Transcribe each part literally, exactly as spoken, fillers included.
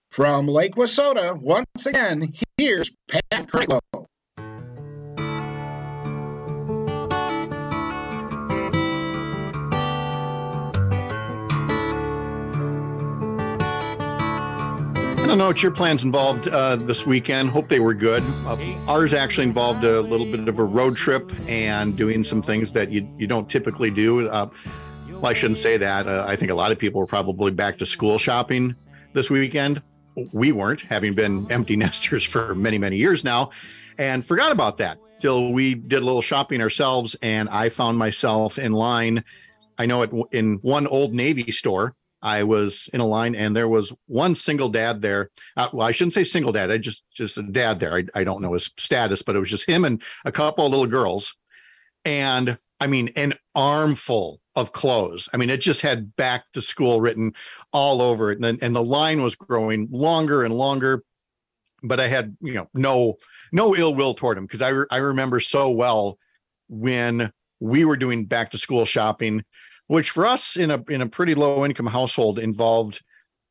From Lake Wissota, once again, here's Pat Kreitlow. I don't know what your plans involved uh, this weekend. Hope they were good. Uh, ours actually involved a little bit of a road trip and doing some things that you you don't typically do. Uh, well, I shouldn't say that. Uh, I think a lot of people were probably back to school shopping this weekend. We weren't, having been empty nesters for many, many years now, and forgot about that till we did a little shopping ourselves. And I found myself in line. I know it in one Old Navy store. I was in a line and there was one single dad there. Uh, well, I shouldn't say single dad. I just, just a dad there. I, I don't know his status, but it was just him and a couple of little girls. And I mean, an armful of clothes. I mean, it just had back to school written all over it. And, then, and the line was growing longer and longer, but I had, you know, no, no ill will toward him. Cause I, re- I remember so well when we were doing back to school shopping, which for us in a in a pretty low income household involved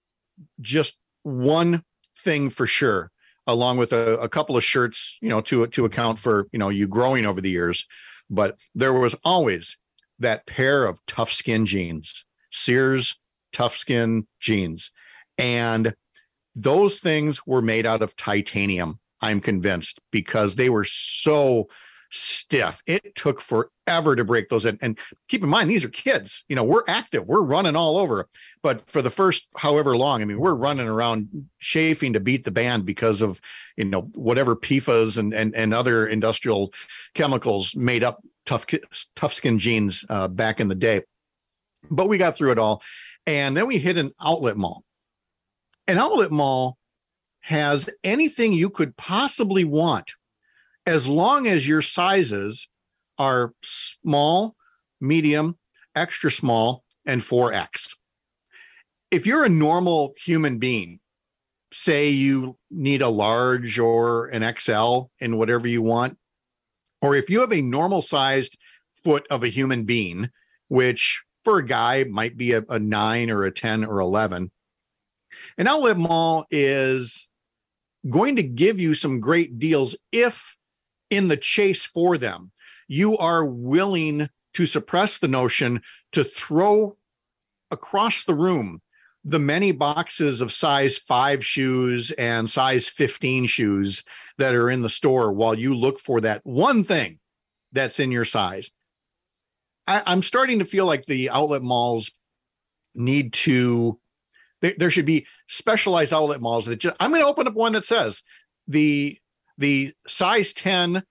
just one thing for sure, along with a, a couple of shirts, you know, to to account for, you know, you growing over the years. But there was always that pair of tough skin jeans, Sears tough skin jeans. And those things were made out of titanium, I'm convinced, because they were so stiff. It took forever to break those in. And keep in mind, these are kids. You know, we're active, we're running all over. But for the first however long, I mean, we're running around chafing to beat the band because of, you know, whatever P F A S and and, and other industrial chemicals made up tough tough skin jeans uh, back in the day. But we got through it all. And then we hit an outlet mall. An outlet mall has anything you could possibly want, as long as your sizes are small, medium, extra small, and four X. If you're a normal human being, say you need a large or an X L in whatever you want, or if you have a normal sized foot of a human being, which for a guy might be a, a nine or a ten or eleven, an outlet mall is going to give you some great deals if, in the chase for them, you are willing to suppress the notion to throw across the room the many boxes of size five shoes and size fifteen shoes that are in the store while you look for that one thing that's in your size. I, I'm starting to feel like the outlet malls need to, there, there should be specialized outlet malls that just, I'm going to open up one that says the the size ten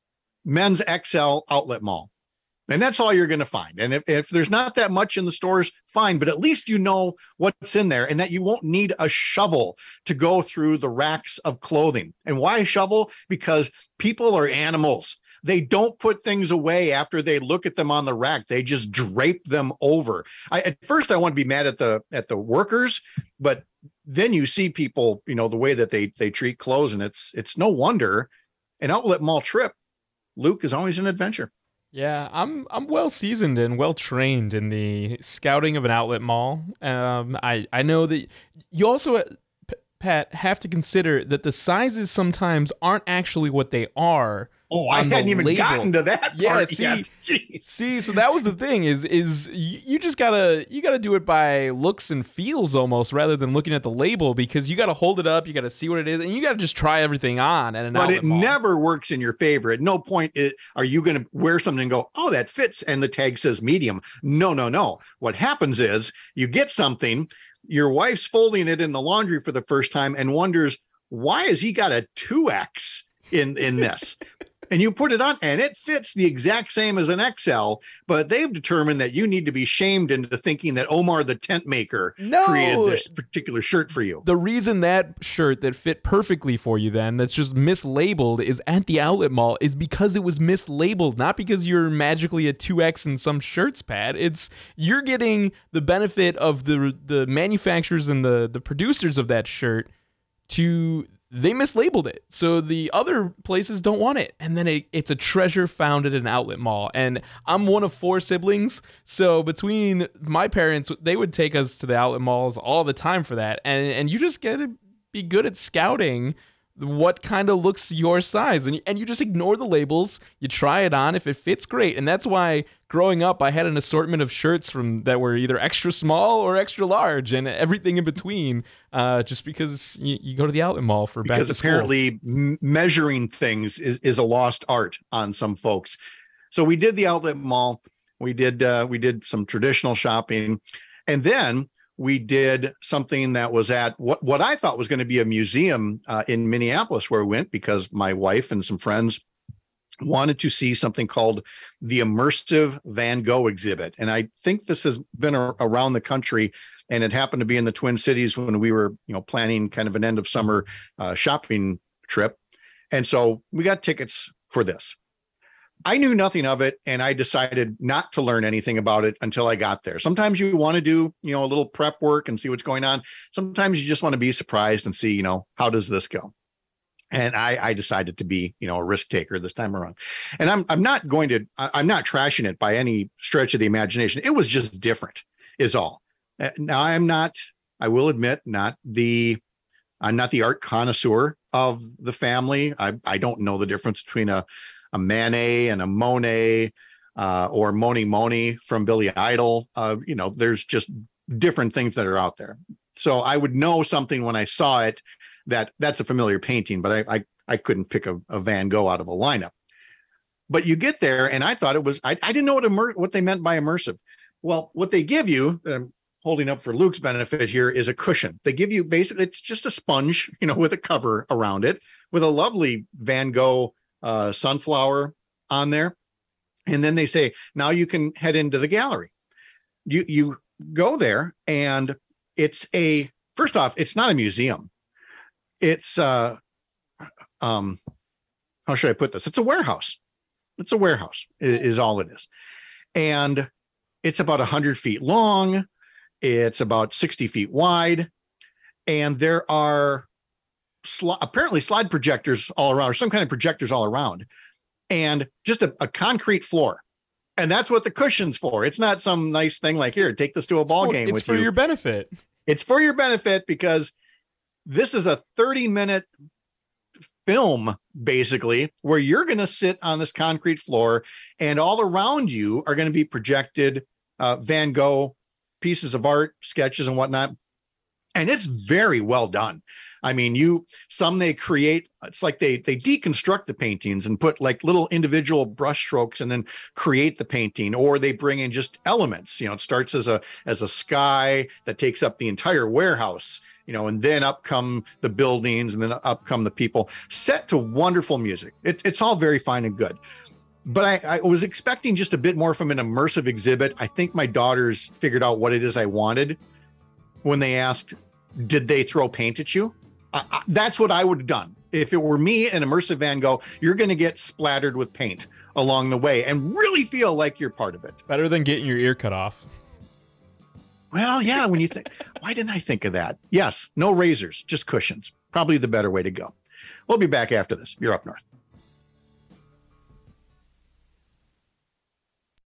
men's X L outlet mall. And that's all you're going to find. And if, if there's not that much in the stores, fine, but at least you know what's in there and that you won't need a shovel to go through the racks of clothing. And why a shovel? Because people are animals. They don't put things away after they look at them on the rack. They just drape them over. I, at first, I want to be mad at the at the workers, but then you see people, you know, the way that they they treat clothes, and it's it's no wonder an outlet mall trip, Luke, is always an adventure. Yeah, I'm I'm well seasoned and well trained in the scouting of an outlet mall. Um, I I know that you also, uh, P- Pat, have to consider that the sizes sometimes aren't actually what they are. Oh, I hadn't even label. gotten to that yeah, part see, yet. Jeez. see, so that was the thing is, is you, you just gotta, you gotta do it by looks and feels almost rather than looking at the label, because you gotta hold it up, you gotta see what it is, and you gotta just try everything on at an But outlet it mall. never works in your favor. At no point it, are you going to wear something and go, oh, that fits, and the tag says medium. No, no, no. What happens is you get something, your wife's folding it in the laundry for the first time and wonders, why has he got a two X in, in this? And you put it on and it fits the exact same as an X L, but they've determined that you need to be shamed into thinking that Omar the tent maker No. created this particular shirt for you. The reason that shirt that fit perfectly for you then, that's just mislabeled, is at the outlet mall is because it was mislabeled, not because you're magically a two X in some shirts, Pat. It's you're getting the benefit of the the manufacturers and the, the producers of that shirt to... They mislabeled it, so the other places don't want it. And then it, it's a treasure found at an outlet mall. And I'm one of four siblings, so between my parents, they would take us to the outlet malls all the time for that. And and you just get a be good at scouting what kind of looks your size, and and you just ignore the labels. You try it on. If it fits, great. And that's why growing up I had an assortment of shirts from that were either extra small or extra large and everything in between, uh just because you, you go to the outlet mall for back to because school. apparently m- measuring things is, is a lost art on some folks. So we did the outlet mall, we did uh we did some traditional shopping, and then we did something that was at what, what I thought was going to be a museum uh, in Minneapolis, where we went because my wife and some friends wanted to see something called the Immersive Van Gogh exhibit. And I think this has been a, around the country, and it happened to be in the Twin Cities when we were, you know, planning kind of an end of summer uh, shopping trip. And so we got tickets for this. I knew nothing of it, and I decided not to learn anything about it until I got there. Sometimes you want to do, you know, a little prep work and see what's going on. Sometimes you just want to be surprised and see, you know, how does this go? And I, I decided to be, you know, a risk taker this time around. And I'm I'm not going to, I'm not trashing it by any stretch of the imagination. It was just different, is all. Now I'm not, I will admit, not the, I'm not the art connoisseur of the family. I I don't know the difference between a a Manet and a Monet, uh, or Moni Moni from Billy Idol. Uh, you know, there's just different things that are out there. So I would know something when I saw it that that's a familiar painting, but I I, I couldn't pick a, a Van Gogh out of a lineup. But you get there, and I thought it was, I, I didn't know what immer- what they meant by immersive. Well, what they give you, that I'm holding up for Luke's benefit here, is a cushion. They give you basically, it's just a sponge, you know, with a cover around it, with a lovely Van Gogh uh, sunflower on there. And then they say, now you can head into the gallery. You, you go there, and it's a, first off, it's not a museum. It's, uh, um, how should I put this? It's a warehouse. It's a warehouse is, is all it is. And it's about a hundred feet long. It's about sixty feet wide. And there are sli- apparently slide projectors all around, or some kind of projectors all around, and just a, a concrete floor. And that's what the cushion's for. It's not some nice thing like, here, take this to a ball game it's with for you. your benefit. It's for your benefit, because this is a thirty minute film, basically, where you're going to sit on this concrete floor, and all around you are going to be projected uh, Van Gogh pieces of art, sketches and whatnot. And it's very well done. I mean, you, some they create, it's like they, they deconstruct the paintings and put like little individual brush strokes and then create the painting, or they bring in just elements. You know, it starts as a, as a sky that takes up the entire warehouse, you know, and then up come the buildings, and then up come the people, set to wonderful music. It's it's all very fine and good. But I, I was expecting just a bit more from an immersive exhibit. I think my daughters figured out what it is I wanted when they asked, did they throw paint at you? I, I, that's what I would have done. If it were me, an immersive Van Gogh, you're going to get splattered with paint along the way and really feel like you're part of it. Better than getting your ear cut off. Well, yeah, when you think, why didn't I think of that? Yes, no razors, just cushions. Probably the better way to go. We'll be back after this. You're Up North.